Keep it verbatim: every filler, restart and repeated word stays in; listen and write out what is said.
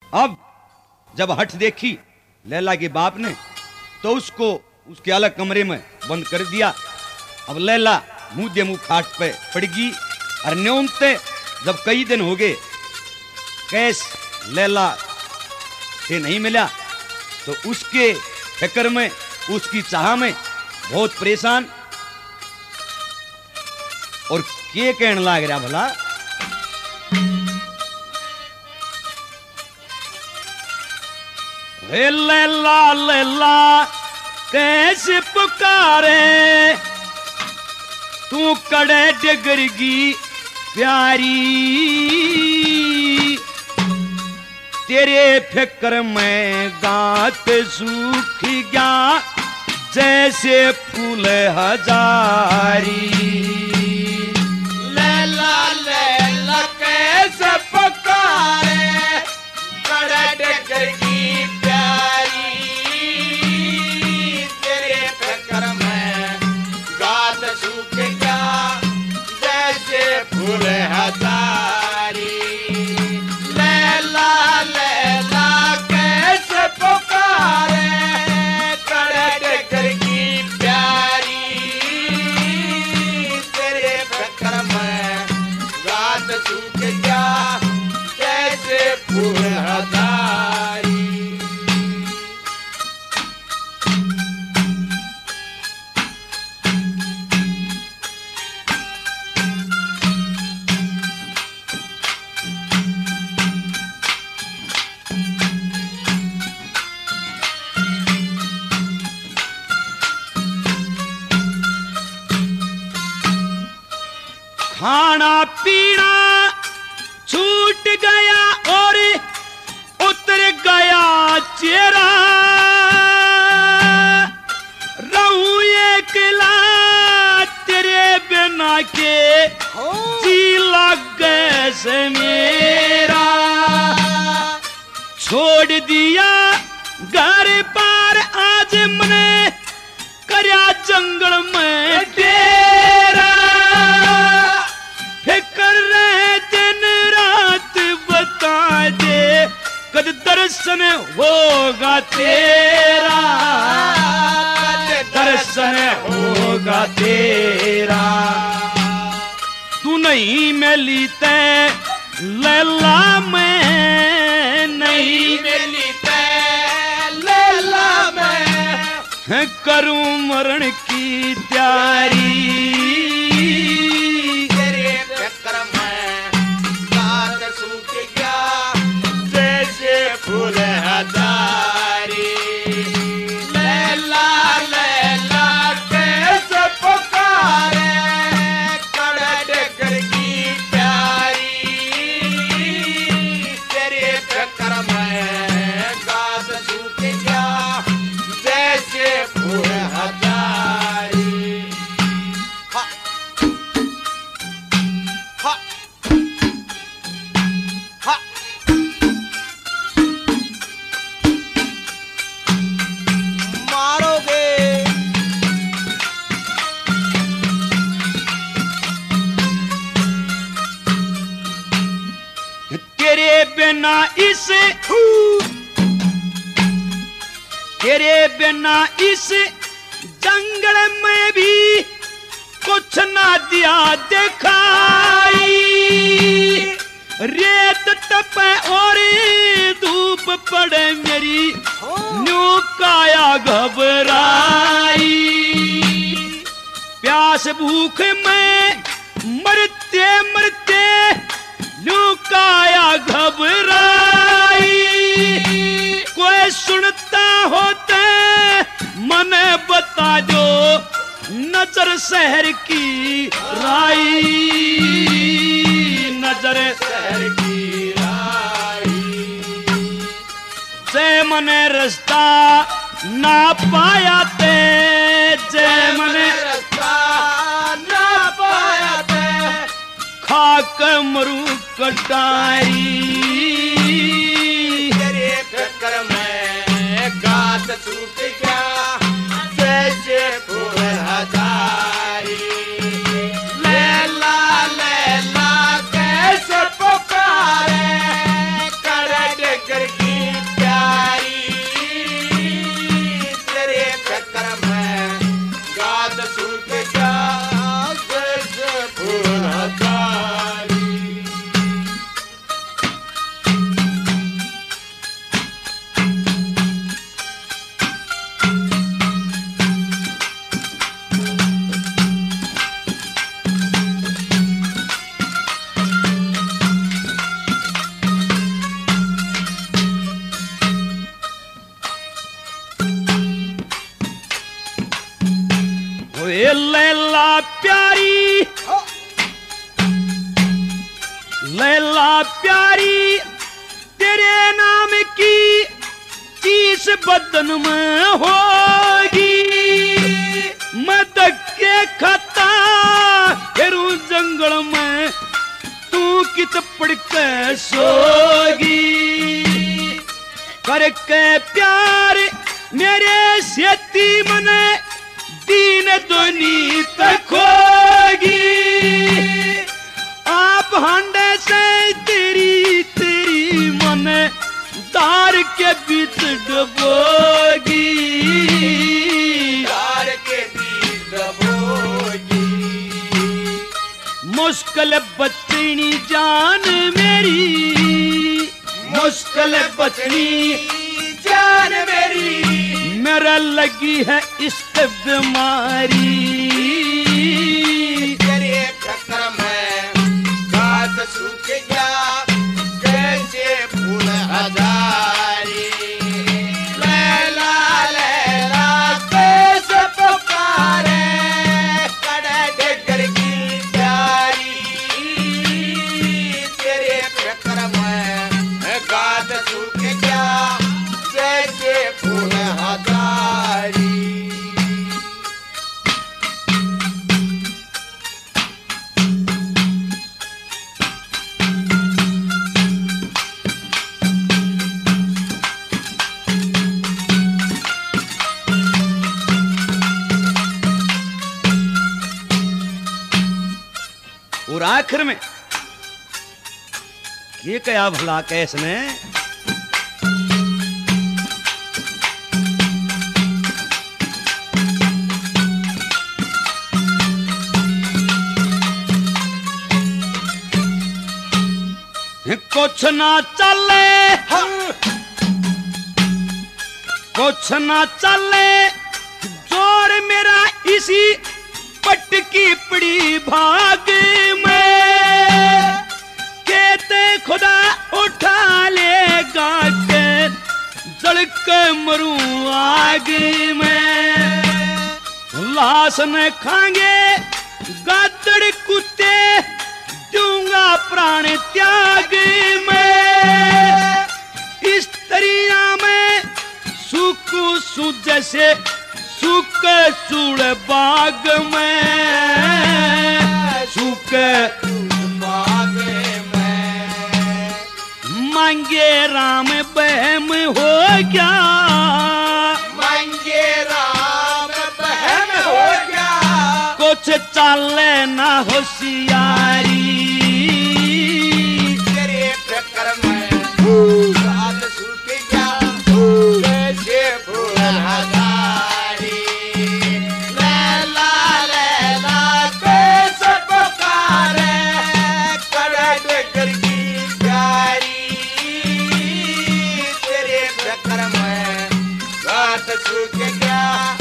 अब जब हठ देखी लैला के बाप ने तो उसको उसके अलग कमरे में बंद कर दिया। अब लैला मुंह दे मुंह खाट पे पड़ गई और न्योनते जब कई दिन हो गए कैस लैला से नहीं मिला तो उसके फिक्र में उसकी चाह में बहुत परेशान और के कहने लग रहा भला लैला लैला कैसे पुकारे तू कड़े डगरगी प्यारी तेरे फिक्र में गात सूख गया जैसे फूल हजारी। लैला लैला कैसे पुकारे कड़े डगरगी प्यारी तेरे फिक्र में गात सूख गया जैसे फूल हजारी। लैला लैला कैसे पुकारे कड़े डगरगी प्यारी तेरे फिक्र में गात सूख गया जैसे फूल हजारी। खाना पीना छूट गया और उतर गया चेहरा रहूं एकला तेरे बिना के जी लग से मेरा छोड़ दिया घर पार आज मने करया जंगल में डेरा फिकर रहे दिन रात बता दे कद दर्शन होगा तेरा कद दर्शन होगा तेरा। तू नहीं मिली ते लैला मैं नहीं मिली ते लैला मैं करूं मरण की तैयारी। तेरे फिक्र में गात सूख गया जैसे फूल हजारी। लैला लैला कैसे पुकारे कड़े डगरगी प्यारी तेरे फिक्र में गात सूख गया जैसे फूल हजारी। हा हा हा मारोगे तेरे बिना इस तेरे बिना इस जंगल में भी कुछ ना दिया दिखाई। रेत टपे और धूप पड़े मेरी न्यू काया घबराई। प्यास भूख में मरते मरते न्यू काया घबराई। कोई सुनता होते मन बता दो नजर शहर की राई नजर शहर की राई। जय मने रास्ता ना पाया ते जय मने रास्ता ना पाया ते खाक मरू कटाई। तेरे फिक्र में गात सूख गया जैसे फूल हजारी। लैला लैला कैसे पुकारे कड़े डगरगी ए लैला प्यारी लैला प्यारी तेरे नाम की चीज बदन में होगी। मैं धक्के खाता फिरूं जंगल में तू कित पड़ के सोगी। करके प्यार मेरे सेती मने दीन दोनी तकोगी। आप हांडे से तेरी तेरी मन तार के बीच डबोगी। तार के बीच डबोगी। मुश्किल बचनी जान मेरी मुश्किल बचनी जान मेरी मेरा लगी है इश्क बीमारी। तेरे चक्कर में घास सूख गया जैसे फूल हजारी। लैला लैला कैसे पुकारे कड़े डगर की प्यारी। तेरे चक्कर में घास सूख गया जैसे फूल हजारी। और आखिर में ये क्या भला कैसने कुछ ना चले कुछ ना चले जोर मेरा इसी पटकी पड़ी भाग में। कहते खुदा उठा लेगा के जल के मरूं आग में। लाश न खाएंगे गादड़ कुत्ते दूंगा प्राण त्याग में। इस तरिया में सूखू सू जैसे सूख चूड़ बाग में सूख बाग में मांगे राम बहम हो गया। मांगे राम बहम हो गया। कुछ चाले ना होशियारी। तेरे चक्कर में रात सूख गया जैसे फूल हजारी। लैला लैला कैसे पुकारे कड़े डगर की प्यारी। तेरे चक्कर में रात सूख गया